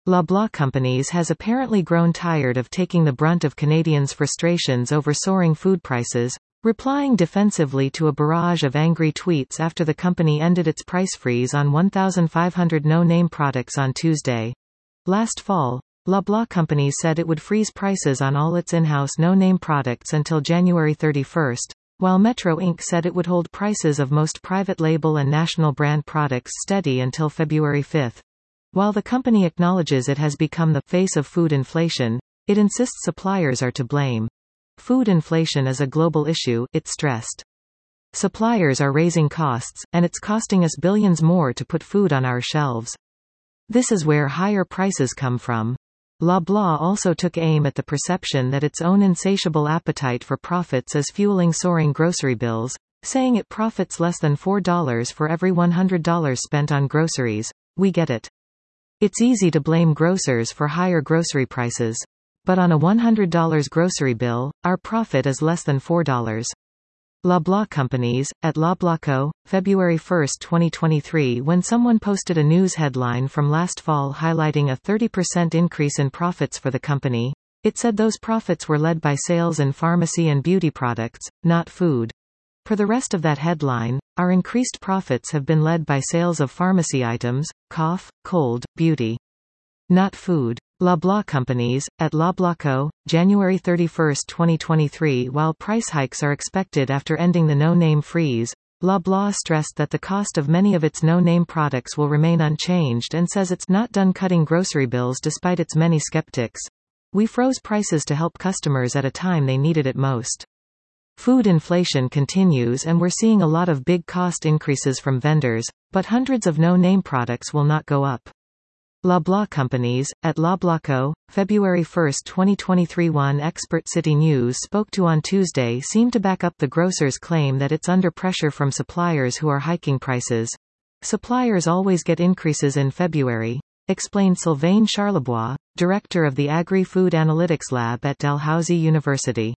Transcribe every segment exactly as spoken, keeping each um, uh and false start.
Loblaw Companies has apparently grown tired of taking the brunt of Canadians' frustrations over soaring food prices, replying defensively to a barrage of angry tweets after the company ended its price freeze on one thousand five hundred no-name products on Tuesday. Last fall, Loblaw Companies said it would freeze prices on all its in-house no-name products until January thirty-first, while Metro Incorporated said it would hold prices of most private label and national brand products steady until February fifth. While the company acknowledges it has become the face of food inflation, it insists suppliers are to blame. Food inflation is a global issue, it stressed. Suppliers are raising costs, and it's costing us billions more to put food on our shelves. This is where higher prices come from. Loblaw also took aim at the perception that its own insatiable appetite for profits is fueling soaring grocery bills, saying it profits less than four dollars for every one hundred dollars spent on groceries. We get it. It's easy to blame grocers for higher grocery prices. But on a one hundred dollar grocery bill, our profit is less than four dollars. Loblaw Companies, at Loblawco, February first twenty twenty-three. When someone posted a news headline from last fall highlighting a thirty percent increase in profits for the company, it said those profits were led by sales in pharmacy and beauty products, not food. For the rest of that headline, our increased profits have been led by sales of pharmacy items, cough, cold, beauty. Not food. Loblaw Companies, at Loblawco, January thirty-first twenty twenty-three. While price hikes are expected after ending the no-name freeze, Loblaw stressed that the cost of many of its no-name products will remain unchanged and says it's not done cutting grocery bills despite its many skeptics. We froze prices to help customers at a time they needed it most. Food inflation continues and we're seeing a lot of big cost increases from vendors, but hundreds of no-name products will not go up. Loblaw Companies, at Loblawco, February first twenty twenty-three. One expert City News spoke to on Tuesday seemed to back up the grocer's claim that it's under pressure from suppliers who are hiking prices. Suppliers always get increases in February, explained Sylvain Charlebois, director of the Agri-Food Analytics Lab at Dalhousie University.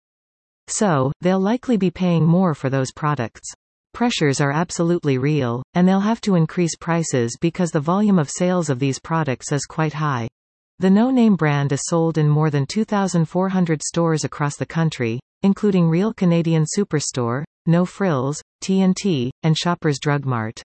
So, they'll likely be paying more for those products. Pressures are absolutely real, and they'll have to increase prices because the volume of sales of these products is quite high. The no-name brand is sold in more than two thousand four hundred stores across the country, including Real Canadian Superstore, No Frills, T and T, and Shoppers Drug Mart.